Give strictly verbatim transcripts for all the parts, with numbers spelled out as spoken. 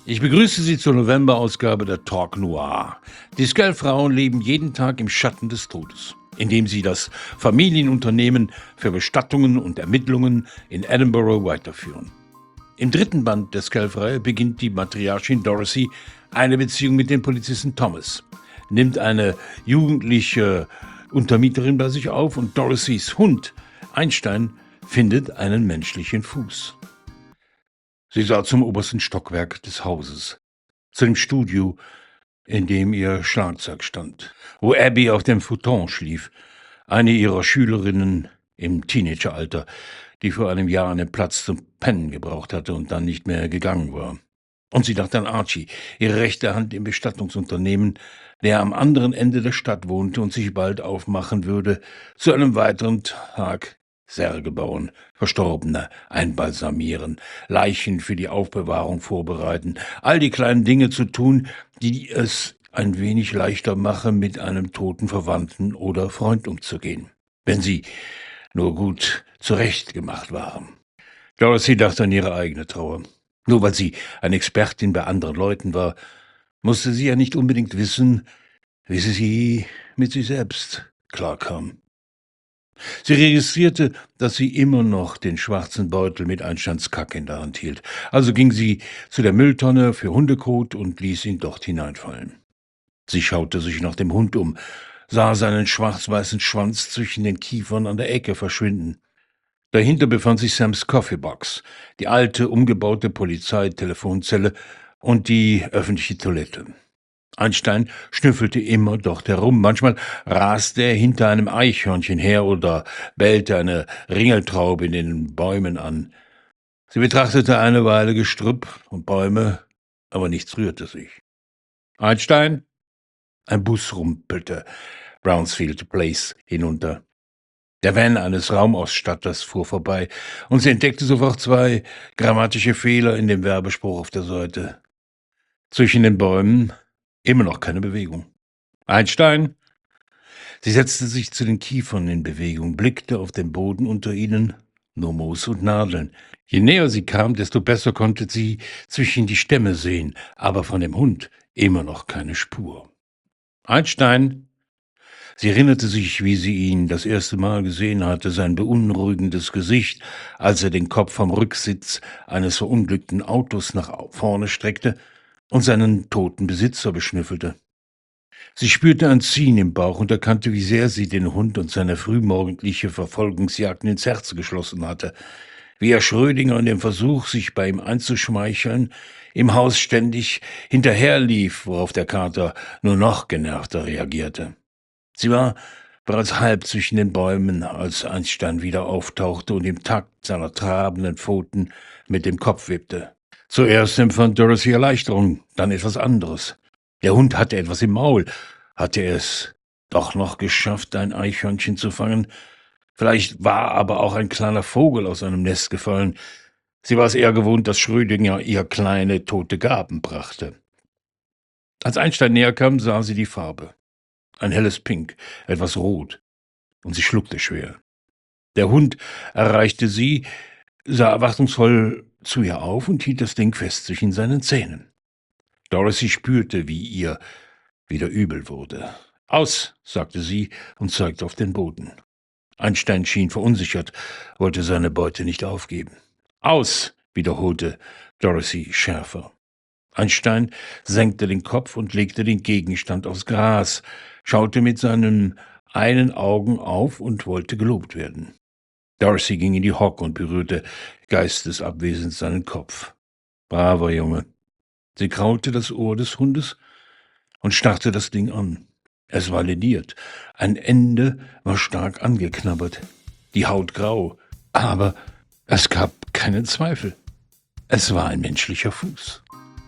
Ich begrüße Sie zur Novemberausgabe der Talk Noir. Die Scal-Frauen leben jeden Tag im Schatten des Todes, indem sie das Familienunternehmen für Bestattungen und Ermittlungen in Edinburgh weiterführen. Im dritten Band der Scal-Reihe beginnt die Matriarchin Dorothy eine Beziehung mit dem Polizisten Thomas, nimmt eine jugendliche Untermieterin bei sich auf und Dorothys Hund Einstein findet einen menschlichen Fuß. Sie sah zum obersten Stockwerk des Hauses, zu dem Studio, in dem ihr Schlagzeug stand, wo Abby auf dem Futon schlief, eine ihrer Schülerinnen im Teenageralter, die vor einem Jahr einen Platz zum Pennen gebraucht hatte und dann nicht mehr gegangen war. Und sie dachte an Archie, ihre rechte Hand im Bestattungsunternehmen, der am anderen Ende der Stadt wohnte und sich bald aufmachen würde, zu einem weiteren Tag Särge bauen, Verstorbene einbalsamieren, Leichen für die Aufbewahrung vorbereiten, all die kleinen Dinge zu tun, die es ein wenig leichter machen, mit einem toten Verwandten oder Freund umzugehen, wenn sie nur gut zurechtgemacht waren. Dorothy dachte an ihre eigene Trauer. Nur weil sie eine Expertin bei anderen Leuten war, musste sie ja nicht unbedingt wissen, wie sie mit sich selbst klarkam. Sie registrierte, dass sie immer noch den schwarzen Beutel mit Einsteins Kack in der Hand hielt. Also ging sie zu der Mülltonne für Hundekot und ließ ihn dort hineinfallen. Sie schaute sich nach dem Hund um, sah seinen schwarz-weißen Schwanz zwischen den Kiefern an der Ecke verschwinden. Dahinter befand sich Sams Coffeebox, die alte, umgebaute Polizeitelefonzelle und die öffentliche Toilette. Einstein schnüffelte immer dort herum. Manchmal raste er hinter einem Eichhörnchen her oder bellte eine Ringeltraube in den Bäumen an. Sie betrachtete eine Weile Gestrüpp und Bäume, aber nichts rührte sich. Einstein? Ein Bus rumpelte Brownsfield Place hinunter. Der Van eines Raumausstatters fuhr vorbei, und sie entdeckte sofort zwei grammatische Fehler in dem Werbespruch auf der Seite. Zwischen den Bäumen immer noch keine Bewegung. Einstein? Sie setzte sich zu den Kiefern in Bewegung, blickte auf den Boden unter ihnen, nur Moos und Nadeln. Je näher sie kam, desto besser konnte sie zwischen die Stämme sehen, aber von dem Hund immer noch keine Spur. Einstein? Sie erinnerte sich, wie sie ihn das erste Mal gesehen hatte, sein beunruhigendes Gesicht, als er den Kopf vom Rücksitz eines verunglückten Autos nach vorne streckte und seinen toten Besitzer beschnüffelte. Sie spürte ein Ziehen im Bauch und erkannte, wie sehr sie den Hund und seine frühmorgendliche Verfolgungsjagden ins Herz geschlossen hatte, wie er Schrödinger in dem Versuch, sich bei ihm einzuschmeicheln, im Haus ständig hinterherlief, worauf der Kater nur noch genervter reagierte. Sie war bereits halb zwischen den Bäumen, als Einstein wieder auftauchte und im Takt seiner trabenden Pfoten mit dem Kopf wippte. Zuerst empfand Dorothy Erleichterung, dann etwas anderes. Der Hund hatte etwas im Maul. Hatte er es doch noch geschafft, ein Eichhörnchen zu fangen? Vielleicht war aber auch ein kleiner Vogel aus einem Nest gefallen. Sie war es eher gewohnt, dass Schrödinger ihr kleine, tote Gaben brachte. Als Einstein näher kam, sah sie die Farbe. Ein helles Pink, etwas rot, und sie schluckte schwer. Der Hund erreichte sie, sah erwartungsvoll zu ihr auf und hielt das Ding fest zwischen seinen Zähnen. Dorothy spürte, wie ihr wieder übel wurde. »Aus«, sagte sie und zeigte auf den Boden. Einstein schien verunsichert, wollte seine Beute nicht aufgeben. »Aus«, wiederholte Dorothy schärfer. Einstein senkte den Kopf und legte den Gegenstand aufs Gras, schaute mit seinen einen Augen auf und wollte gelobt werden. Dorothy ging in die Hocke und berührte geistesabwesend seinen Kopf. Braver Junge. Sie kraulte das Ohr des Hundes und starrte das Ding an. Es war lediert. Ein Ende war stark angeknabbert, die Haut grau. Aber es gab keinen Zweifel. Es war ein menschlicher Fuß.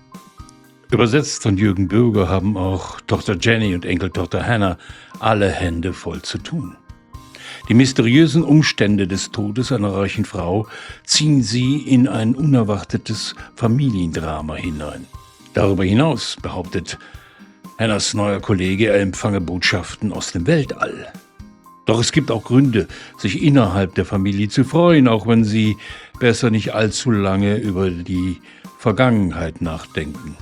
Übersetzt von Jürgen Bürger haben auch Tochter Jenny und Enkeltochter Hannah alle Hände voll zu tun. Die mysteriösen Umstände des Todes einer reichen Frau ziehen sie in ein unerwartetes Familiendrama hinein. Darüber hinaus behauptet Hannahs neuer Kollege, er empfange Botschaften aus dem Weltall. Doch es gibt auch Gründe, sich innerhalb der Familie zu freuen, auch wenn sie besser nicht allzu lange über die Vergangenheit nachdenken.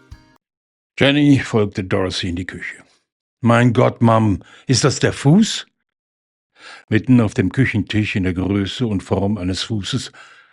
Jenny folgte Dorothy in die Küche. »Mein Gott, Mom, ist das der Fuß?« Mitten auf dem Küchentisch in der Größe und Form eines Fußes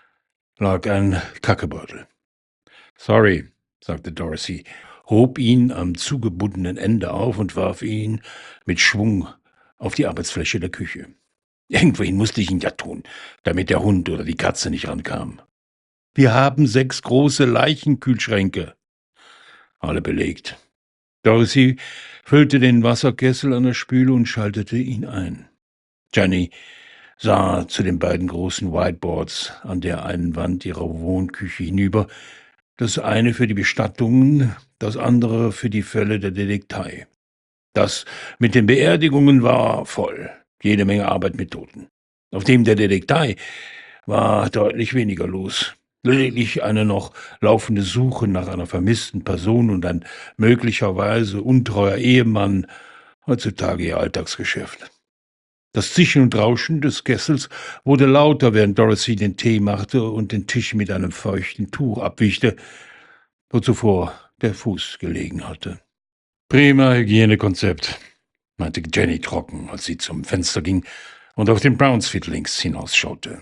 lag ein Kackebeutel. »Sorry«, sagte Dorothy, hob ihn am zugebundenen Ende auf und warf ihn mit Schwung auf die Arbeitsfläche der Küche. Irgendwohin musste ich ihn ja tun, damit der Hund oder die Katze nicht rankam. »Wir haben sechs große Leichenkühlschränke.« Alle belegt. Dorothy füllte den Wasserkessel an der Spüle und schaltete ihn ein. Jenny sah zu den beiden großen Whiteboards an der einen Wand ihrer Wohnküche hinüber, das eine für die Bestattungen, das andere für die Fälle der Detektei. Das mit den Beerdigungen war voll, jede Menge Arbeit mit Toten. Auf dem der Detektei war deutlich weniger los. Lediglich eine noch laufende Suche nach einer vermissten Person und ein möglicherweise untreuer Ehemann, heutzutage ihr Alltagsgeschäft. Das Zischen und Rauschen des Kessels wurde lauter, während Dorothy den Tee machte und den Tisch mit einem feuchten Tuch abwischte, wo zuvor der Fuß gelegen hatte. »Prima Hygienekonzept«, meinte Jenny trocken, als sie zum Fenster ging und auf den Brownsfield links hinausschaute.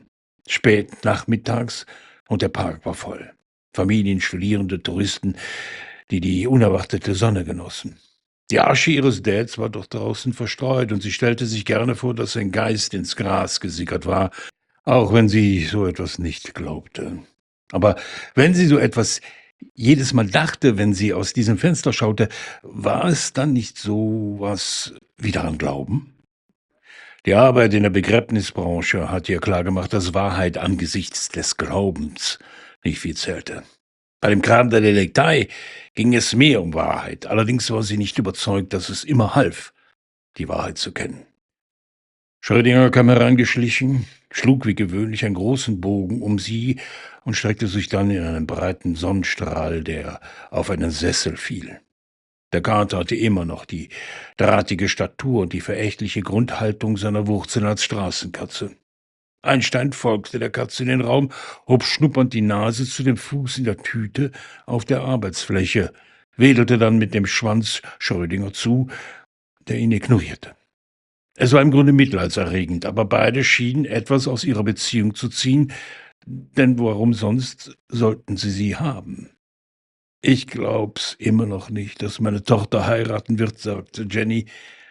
Spät nachmittags und der Park war voll. Familien, Studierende, Touristen, die die unerwartete Sonne genossen. Die Asche ihres Dads war doch draußen verstreut und sie stellte sich gerne vor, dass sein Geist ins Gras gesickert war, auch wenn sie so etwas nicht glaubte. Aber wenn sie so etwas jedes Mal dachte, wenn sie aus diesem Fenster schaute, war es dann nicht so was wie daran glauben? Die Arbeit in der Begräbnisbranche hat ihr klargemacht, dass Wahrheit angesichts des Glaubens nicht viel zählte. Bei dem Kram der Detektei ging es mehr um Wahrheit, allerdings war sie nicht überzeugt, dass es immer half, die Wahrheit zu kennen. Schrödinger kam herangeschlichen, schlug wie gewöhnlich einen großen Bogen um sie und streckte sich dann in einen breiten Sonnenstrahl, der auf einen Sessel fiel. Der Kater hatte immer noch die drahtige Statur und die verächtliche Grundhaltung seiner Wurzeln als Straßenkatze. Einstein folgte der Katze in den Raum, hob schnuppernd die Nase zu dem Fuß in der Tüte auf der Arbeitsfläche, wedelte dann mit dem Schwanz Schrödinger zu, der ihn ignorierte. Es war im Grunde mitleidserregend, aber beide schienen etwas aus ihrer Beziehung zu ziehen, denn warum sonst sollten sie sie haben? »Ich glaub's immer noch nicht, dass meine Tochter heiraten wird«, sagte Jenny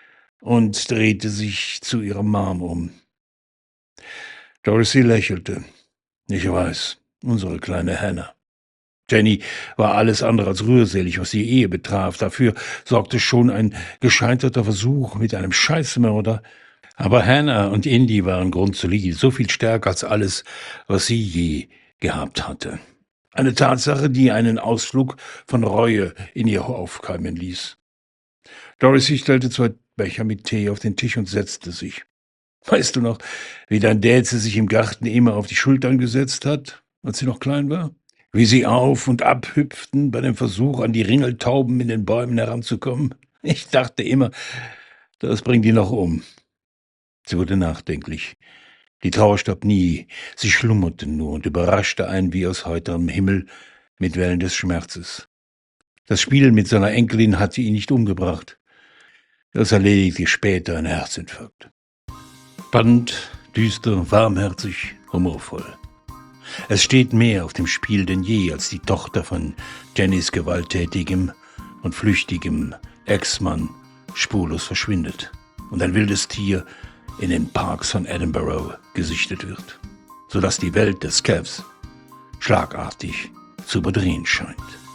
und drehte sich zu ihrer Mom um. Dorothy lächelte. »Ich weiß, unsere kleine Hannah.« Jenny war alles andere als rührselig, was die Ehe betraf. Dafür sorgte schon ein gescheiterter Versuch mit einem Scheißmörder. Aber Hannah und Indy waren grundsolid, so viel stärker als alles, was sie je gehabt hatte. Eine Tatsache, die einen Ausflug von Reue in ihr aufkeimen ließ. Dorothy stellte zwei Becher mit Tee auf den Tisch und setzte sich. »Weißt du noch, wie dein Dad sie sich im Garten immer auf die Schultern gesetzt hat, als sie noch klein war? Wie sie auf und ab hüpften bei dem Versuch, an die Ringeltauben in den Bäumen heranzukommen? Ich dachte immer, das bringt ihn noch um.« Sie wurde nachdenklich. Die Trauer starb nie, sie schlummerte nur und überraschte einen wie aus heiterem Himmel mit Wellen des Schmerzes. Das Spiel mit seiner Enkelin hatte ihn nicht umgebracht. Das erledigte später ein Herzinfarkt. Spannend, düster, warmherzig, humorvoll. Es steht mehr auf dem Spiel denn je, als die Tochter von Jennys gewalttätigem und flüchtigem Ex-Mann spurlos verschwindet und ein wildes Tier in den Parks von Edinburgh gesichtet wird, sodass die Welt des Cavs schlagartig zu überdrehen scheint.